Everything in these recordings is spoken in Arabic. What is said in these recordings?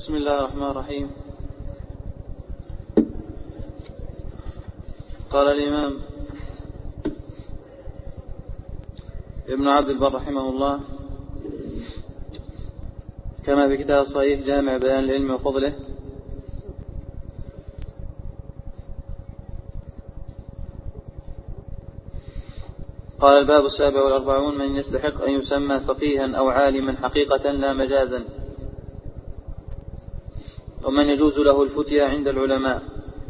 بسم الله الرحمن الرحيم. قال الإمام ابن عبد البر رحمه الله كما في كتاب صحيح جامع بيان العلم وفضله: قال الباب 47: من يستحق أن يسمى فقيها أو عالما حقيقة لا مجازا، ومن يجوز له الفتيا عند العلماء.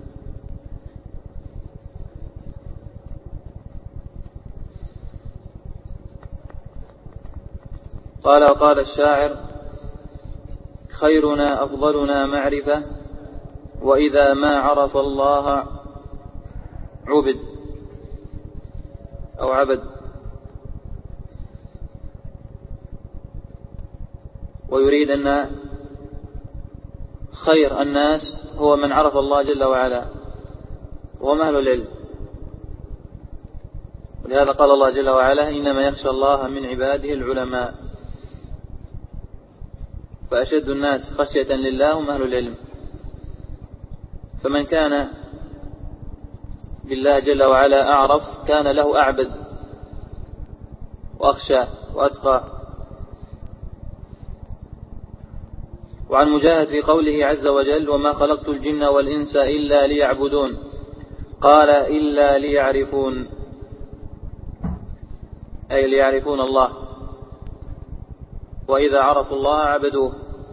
قال الشاعر: خيرنا أفضلنا معرفة، وإذا ما عرف الله عبد أو عبد. ويريد أن خير الناس هو من عرف الله جل وعلا وهم أهل العلم، ولهذا قال الله جل وعلا: إنما يخشى الله من عباده العلماء. فأشد الناس خشية لله هم أهل العلم، فمن كان بالله جل وعلا أعرف كان له أعبد وأخشى وأتقى. وعن مجاهد في قوله عز وجل: وما خلقت الجن والإنس إلا ليعبدون، قال: إلا ليعرفون، أي ليعرفون الله، وإذا عرفوا الله عبدوه.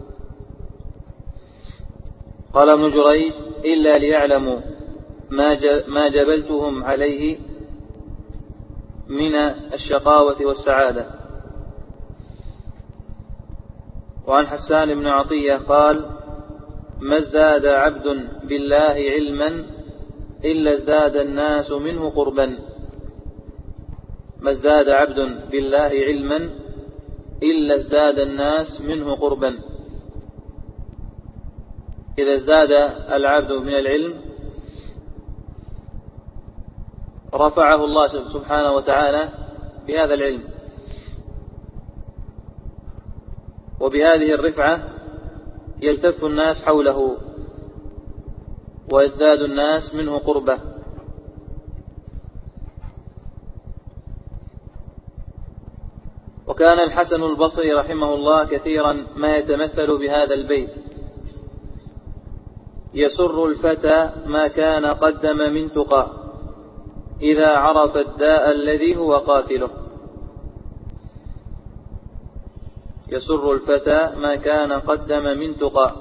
قال ابن جريج: إلا ليعلموا ما جبلتهم عليه من الشقاوة والسعادة. وعن حسان بن عطية قال: ما ازداد عبد بالله علما إلا ازداد الناس منه قربا. ما ازداد عبد بالله علما إلا ازداد الناس منه قربا. إذا ازداد العبد من العلم رفعه الله سبحانه وتعالى بهذا العلم، وبهذه الرفعة يلتف الناس حوله ويزداد الناس منه قربة. وكان الحسن البصري رحمه الله كثيرا ما يتمثل بهذا البيت: يسر الفتى ما كان قدم من تقى، إذا عرف الداء الذي هو قاتله. يسر الفتى ما كان قدم من تقى،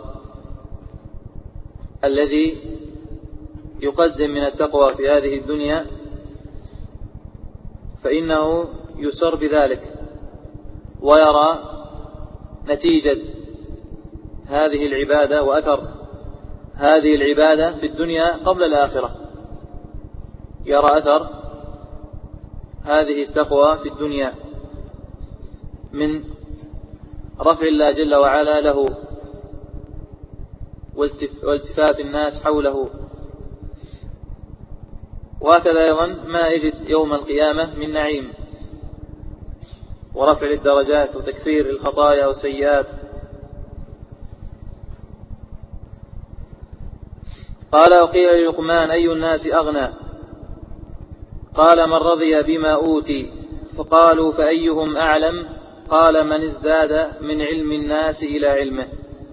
الذي يقدم من التقوى في هذه الدنيا فإنه يسر بذلك ويرى نتيجة هذه العبادة وأثر هذه العبادة في الدنيا قبل الآخرة، يرى أثر هذه التقوى في الدنيا من رفع الله جل وعلا له والتفاف الناس حوله. وهكذا أيضا ما يجد يوم القيامة من نعيم ورفع الدرجات وتكفير الخطايا والسيئات. قال: وقيل للقمان: أي الناس أغنى؟ قال: من رضي بما أوتي. فقالوا: فأيهم أعلم؟ قال: من ازداد من علم الناس إلى علمه.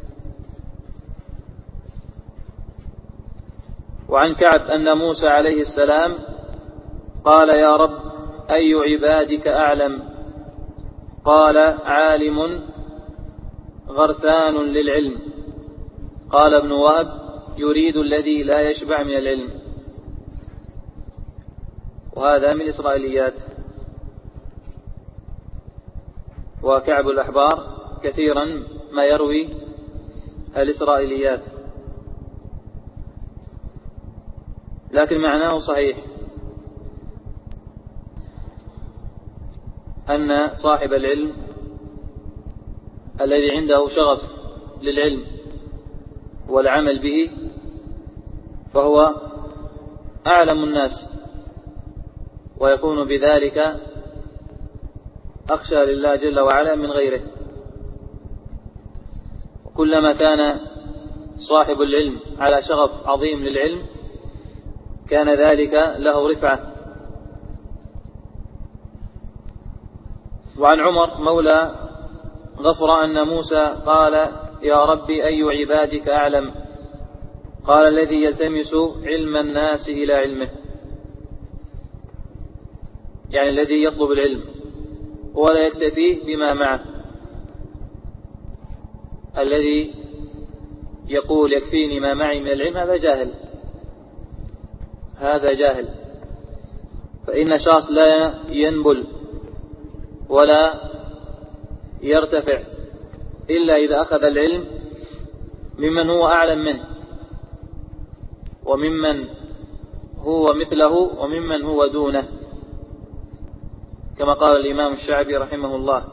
وعن كعب أن موسى عليه السلام قال: يا رب، أي عبادك أعلم؟ قال: عالم غرثان للعلم. قال ابن وهب: يريد الذي لا يشبع من العلم. وهذا من إسرائيليات. وكعب الأحبار كثيرا ما يروي الإسرائيليات، لكن معناه صحيح، أن صاحب العلم الذي عنده شغف للعلم والعمل به فهو أعلم الناس، ويكون بذلك أخشى لله جل وعلا من غيره. وكلما كان صاحب العلم على شغف عظيم للعلم كان ذلك له رفعة. وعن عمر مولى غفر أن موسى قال: يا ربي أي عبادك أعلم؟ قال: الذي يلتمس علم الناس إلى علمه، يعني الذي يطلب العلم ولا يكتفي بما معه. الذي يقول يكفيني ما معي من العلم هذا جاهل، هذا جاهل. فإن شخص لا ينبل ولا يرتفع إلا إذا أخذ العلم ممن هو أعلم منه، وممن هو مثله، وممن هو دونه، كما قال الإمام الشعبي رحمه الله: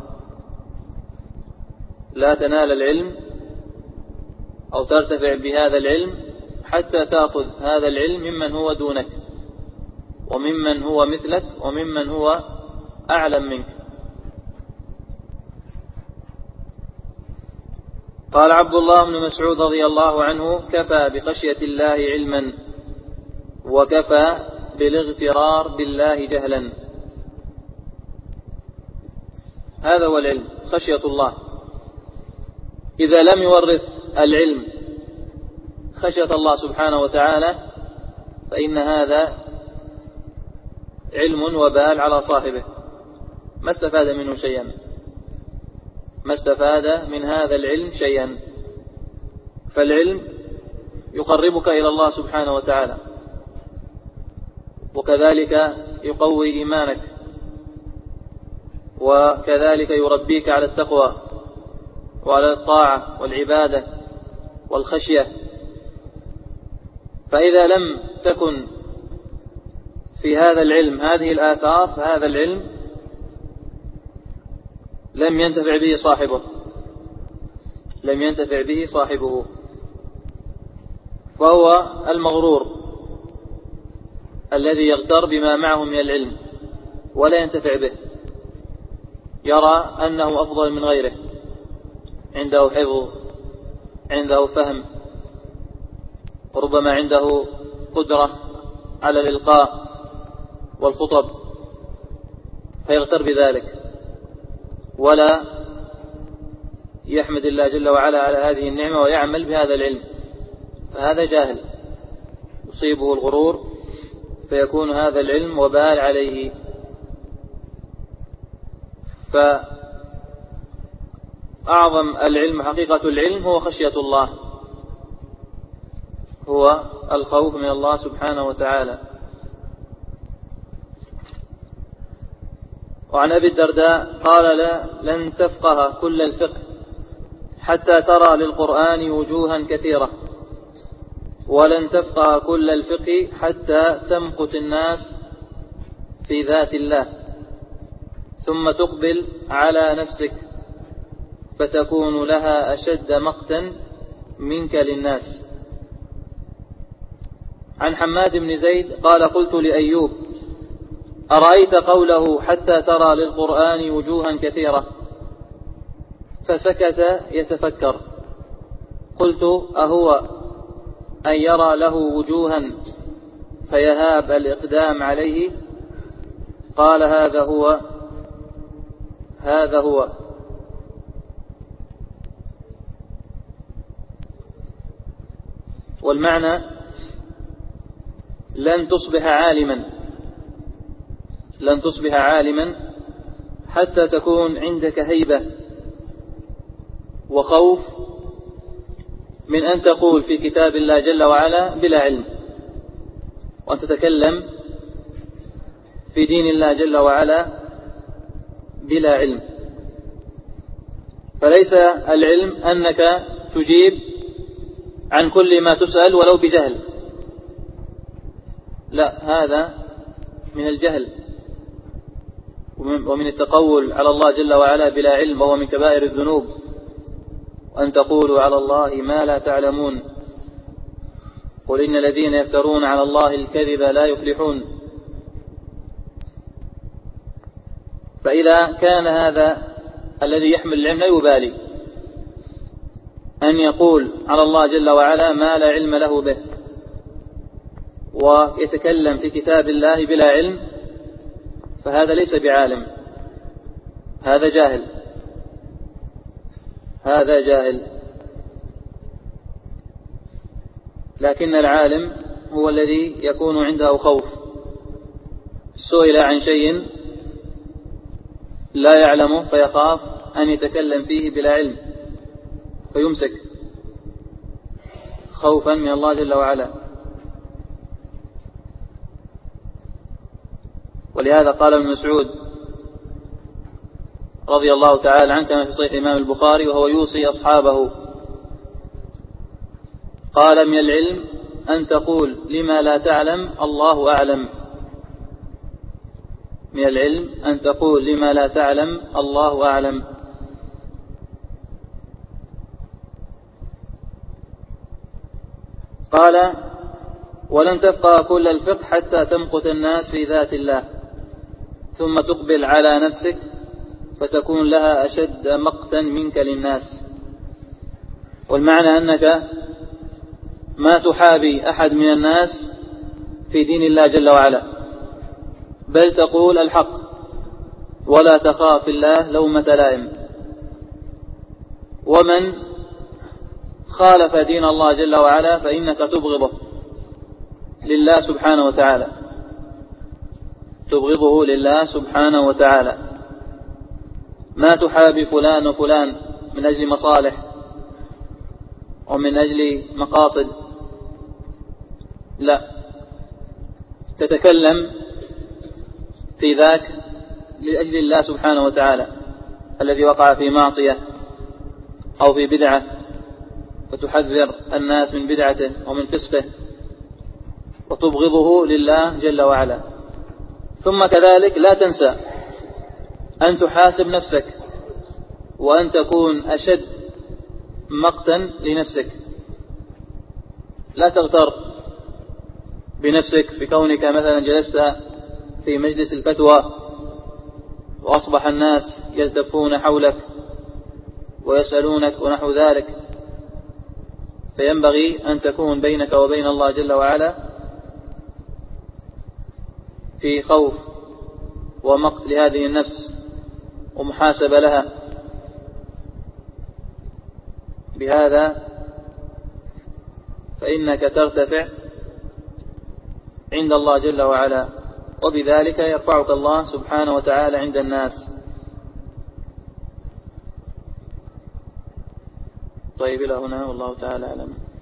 لا تنال العلم أو ترتفع بهذا العلم حتى تأخذ هذا العلم ممن هو دونك، وممن هو مثلك، وممن هو أعلم منك. قال عبد الله بن مسعود رضي الله عنه: كفى بخشية الله علما، وكفى بالاغترار بالله جهلا. هذا هو العلم، خشية الله. إذا لم يورث العلم خشية الله سبحانه وتعالى فإن هذا علم وبال على صاحبه، ما استفاد منه شيئا، ما استفاد من هذا العلم شيئا. فالعلم يقربك إلى الله سبحانه وتعالى، وكذلك يقوي إيمانك، وكذلك يربيك على التقوى وعلى الطاعة والعبادة والخشية. فإذا لم تكن في هذا العلم هذه الآثار فهذا العلم لم ينتفع به صاحبه، لم ينتفع به صاحبه. فهو المغرور الذي يغتر بما معه من العلم ولا ينتفع به، يرى أنه أفضل من غيره، عنده حفظ، عنده فهم، وربما عنده قدرة على الإلقاء والخطب، فيغتر بذلك ولا يحمد الله جل وعلا على هذه النعمة ويعمل بهذا العلم، فهذا جاهل يصيبه الغرور فيكون هذا العلم وبال عليه. فأعظم العلم، حقيقة العلم، هو خشية الله، هو الخوف من الله سبحانه وتعالى. وعن أبي الدرداء قال: لن تفقه كل الفقه حتى ترى للقرآن وجوها كثيرة، ولن تفقه كل الفقه حتى تمقت الناس في ذات الله، ثم تقبل على نفسك فتكون لها أشد مقتا منك للناس. عن حماد بن زيد قال: قلت لأيوب: أرأيت قوله حتى ترى للقرآن وجوها كثيرة؟ فسكت يتفكر. قلت: أهو أن يرى له وجوها فيهاب الإقدام عليه؟ قال: هذا هو، هذا هو. والمعنى: لن تصبح عالما، لن تصبح عالما حتى تكون عندك هيبة وخوف من أن تقول في كتاب الله جل وعلا بلا علم، وأن تتكلم في دين الله جل وعلا بلا علم. فليس العلم أنك تجيب عن كل ما تسأل ولو بجهل، لا، هذا من الجهل ومن التقول على الله جل وعلا بلا علم، وهو من كبائر الذنوب. وأن تقولوا على الله ما لا تعلمون، قل إن الذين يفترون على الله الكذب لا يفلحون. فإذا كان هذا الذي يحمل العلم لا يبالي أن يقول على الله جل وعلا ما لا علم له به، ويتكلم في كتاب الله بلا علم، فهذا ليس بعالم، هذا جاهل، هذا جاهل. لكن العالم هو الذي يكون عنده خوف، سئل عن شيء لا يعلمه فيخاف أن يتكلم فيه بلا علم فيمسك خوفا من الله جل وعلا. ولهذا قال ابن مسعود رضي الله تعالى عنه كما في صحيح الإمام البخاري وهو يوصي أصحابه، قال: من العلم أن تقول لما لا تعلم الله أعلم. من العلم أن تقول لما لا تعلم الله أعلم. قال: ولن تفقه كل الفقه حتى تمقت الناس في ذات الله، ثم تقبل على نفسك فتكون لها أشد مقتا منك للناس. والمعنى أنك ما تحابي أحد من الناس في دين الله جل وعلا، بل تقول الحق ولا تخاف الله لومة لائم. ومن خالف دين الله جل وعلا فإنك تبغضه لله سبحانه وتعالى، تبغضه لله سبحانه وتعالى. ما تحابي فلان وفلان من أجل مصالح ومن أجل مقاصد، لا، تتكلم في ذاك لأجل الله سبحانه وتعالى الذي وقع في معصية أو في بدعة، فتحذر الناس من بدعته ومن فسقه، وتبغضه لله جل وعلا. ثم كذلك لا تنسى أن تحاسب نفسك وأن تكون أشد مقتا لنفسك. لا تغتر بنفسك بكونك مثلا جلست في مجلس الفتوى وأصبح الناس يلتفون حولك ويسألونك ونحو ذلك، فينبغي أن تكون بينك وبين الله جل وعلا في خوف ومقت لهذه النفس ومحاسبة لها. بهذا فإنك ترتفع عند الله جل وعلا، وبذلك يرفعك الله سبحانه وتعالى عند الناس. طيب إلى هنا والله تعالى أعلم.